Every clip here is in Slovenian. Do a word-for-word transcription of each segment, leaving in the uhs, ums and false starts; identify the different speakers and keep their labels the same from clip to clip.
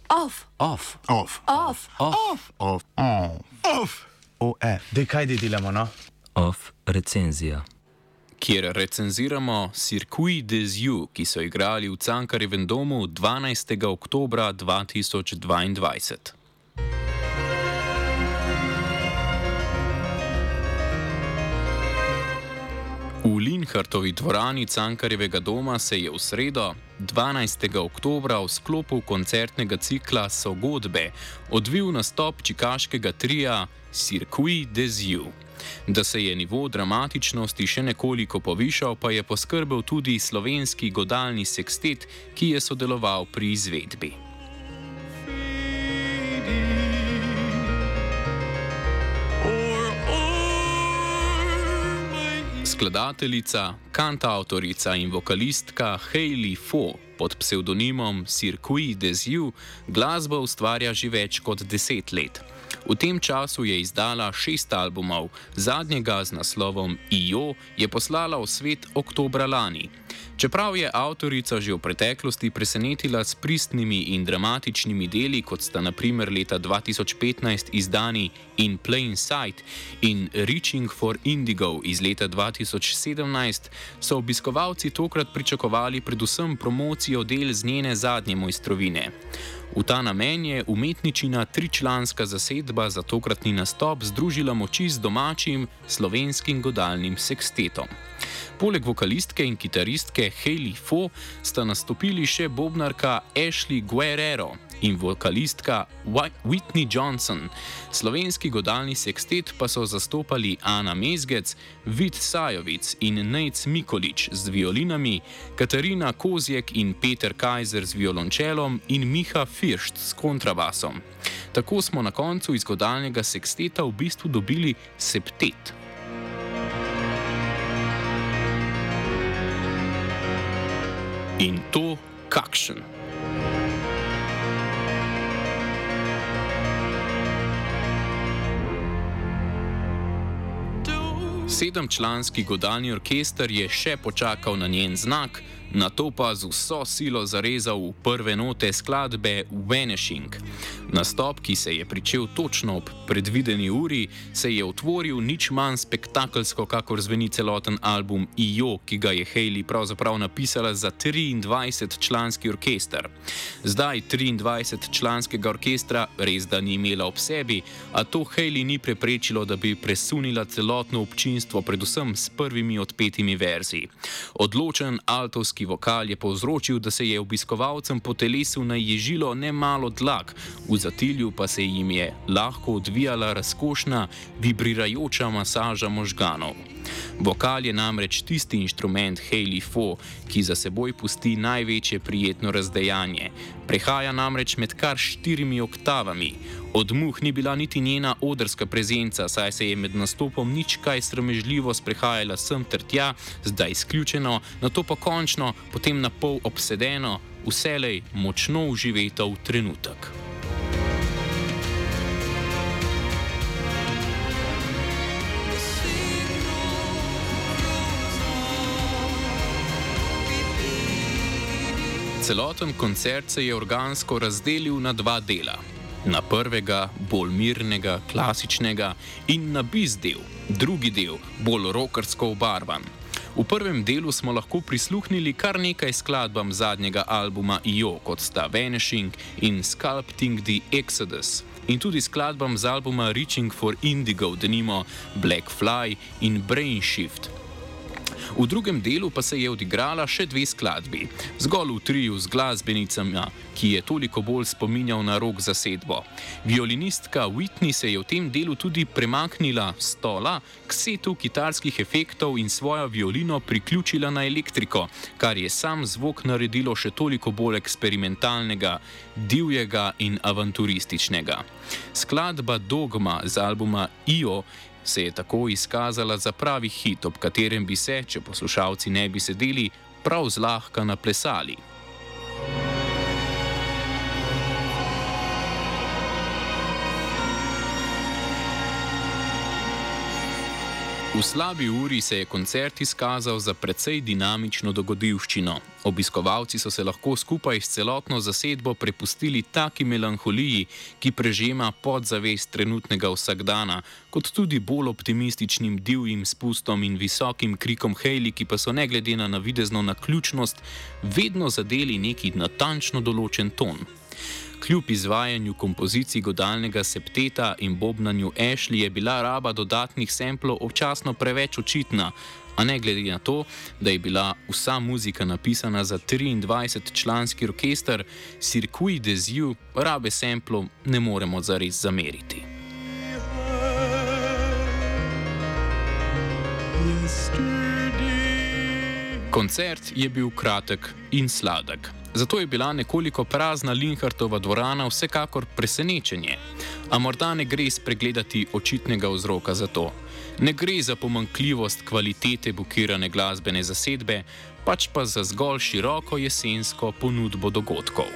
Speaker 1: Off.
Speaker 2: Off.
Speaker 3: Off.
Speaker 1: Off.
Speaker 3: Off. Off. Off. Off.
Speaker 2: O, e. Dej, kaj dej delamo, no?
Speaker 4: Off recenzija.
Speaker 5: Kjer recenziramo Circuit des Jeux, ki so igrali v Cankarjevem domu dvanajstega oktobra dva tisoč dvaindvajset. V Linhartovi dvorani Cankarjevega doma se je v sredo, dvanajstega oktobra, v sklopu koncertnega cikla Sogodbe odvil nastop čikaškega tria Circuit des Jeux. Da se je nivo dramatičnosti še nekoliko povišal, pa je poskrbel tudi slovenski godalni sekstet, ki je sodeloval pri izvedbi. Skladateljica, kantavtorica in vokalistka Hayley Fo pod psevdonimom Circuit des Jeux glasbo ustvarja že več kot deset let. V tem času je izdala šest albumov, zadnjega z naslovom I O je poslala v svet oktobra lani. Čeprav je avtorica že v preteklosti presenetila s pristnimi in dramatičnimi deli, kot sta na primer leta dva tisoč petnajst izdani In Plain Sight in Reaching for Indigo iz leta dva tisoč sedemnajst, so obiskovalci tokrat pričakovali predvsem promocijo del z njene zadnje mojstrovine. V ta namen je umetničina tričlanska zasedba za tokratni nastop združila moči z domačim slovenskim godalnim sekstetom. Poleg vokalistke in kitaristke Hayley Fo sta nastopili še bobnarka Ashley Guerrero in vokalistka Whitney Johnson. Slovenski godalni sekstet pa so zastopali Ana Mezgec, Vid Sajovic in Nejc Mikolič z violinami, Katarina Kozjek in Peter Kajzer z violončelom in Miha Firšt s kontrabasom. Tako smo na koncu iz godalnega seksteta v bistvu dobili septet. In to kakšen. Sedemčlanski godalni orkester je še počakal na njen znak, nato pa z vso silo zarezal v prve note skladbe Vanishing. Nastop, ki se je pričel točno ob predvideni uri, se je otvoril nič manj spektakelsko, kakor zveni celoten album I O, ki ga je Hayley pravzaprav napisala za triindvajsetčlanski orkester. Zdaj triindvajsetčlanskega orkestra res da ni imela ob sebi, a to Hayley ni preprečilo, da bi presunila celotno občinstvo, predvsem s prvimi odpetimi verzi. Odločen altovski vokal je povzročil, da se je obiskovalcem po telesu naježilo nemalo dlak, v zatilju pa se jim je lahko odvijala razkošna, vibrirajoča masaža možganov. Vokal je namreč tisti inštrument Hayley Fo, ki za seboj pusti največje prijetno razdejanje. Prehaja namreč med kar štirimi oktavami. Od muh ni bila niti njena odrska prezenca, saj se je med nastopom nič kaj sramežljivo sprehajala sem ter tja, zdaj izključeno, nato pa končno, potem na pol obsedeno, vselej močno uživeta v trenutek. Celoten koncert se je organsko razdelil na dva dela. Na prvega, bolj mirnega, klasičnega, in na bis del, drugi del, bolj rockersko obarvan. V prvem delu smo lahko prisluhnili kar nekaj skladbam zadnjega albuma I O, kot sta Vanishing in Sculpting the Exodus, in tudi skladbam z albuma Reaching for Indigo, denimo Black Fly in Brain Shift. V drugem delu pa se je odigrala še dve skladbi, zgolj v triju z glasbenicami, ki je toliko bolj spominjal na rock zasedbo. Violinistka Whitney se je v tem delu tudi premaknila s stola k setu kitarskih efektov in svojo violino priključila na elektriko, kar je sam zvok naredilo še toliko bolj eksperimentalnega, divjega in avanturističnega. Skladba Dogma z albuma I O se je tako izkazala za pravi hit, ob katerem bi se, če poslušalci ne bi sedeli, prav zlahka naplesali. V slabi uri se je koncert izkazal za precej dinamično dogodivščino. Obiskovalci so se lahko skupaj s celotno zasedbo prepustili taki melanholiji, ki prežema podzavest trenutnega vsakdana, kot tudi bolj optimističnim divjim spustom in visokim krikom Hayley, ki pa so ne glede na navidezno naključnost vedno zadeli neki natančno določen ton. Kljub izvajanju kompozicij godalnega septeta in bobnanju Ashley je bila raba dodatnih samplov občasno preveč očitna, a ne glede na to, da je bila vsa muzika napisana za triindvajsetčlanski orkester, Circuit des Yeux rabe samplov ne moremo zares zameriti. Koncert je bil kratek in sladek. Zato je bila nekoliko prazna Linhartova dvorana vsekakor presenečenje. A morda ne gre spregledati očitnega vzroka za to. Ne gre za pomanjkljivost kvalitete bukirane glasbene zasedbe, pač pa za zgolj široko jesensko ponudbo dogodkov.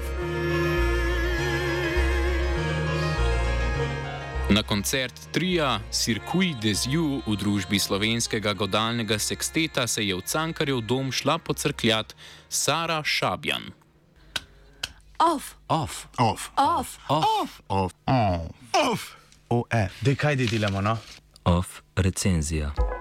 Speaker 5: Na koncert tria Circuit des Yeux v družbi slovenskega godalnega seksteta se je v Cankarjev dom šla pocrkljat Sara Šabjan.
Speaker 1: Off,
Speaker 2: Off.
Speaker 3: Off.
Speaker 1: off,
Speaker 3: Off. Off. On. Off.
Speaker 2: O, e, daj kaj delamo, no?
Speaker 4: Off recenzija.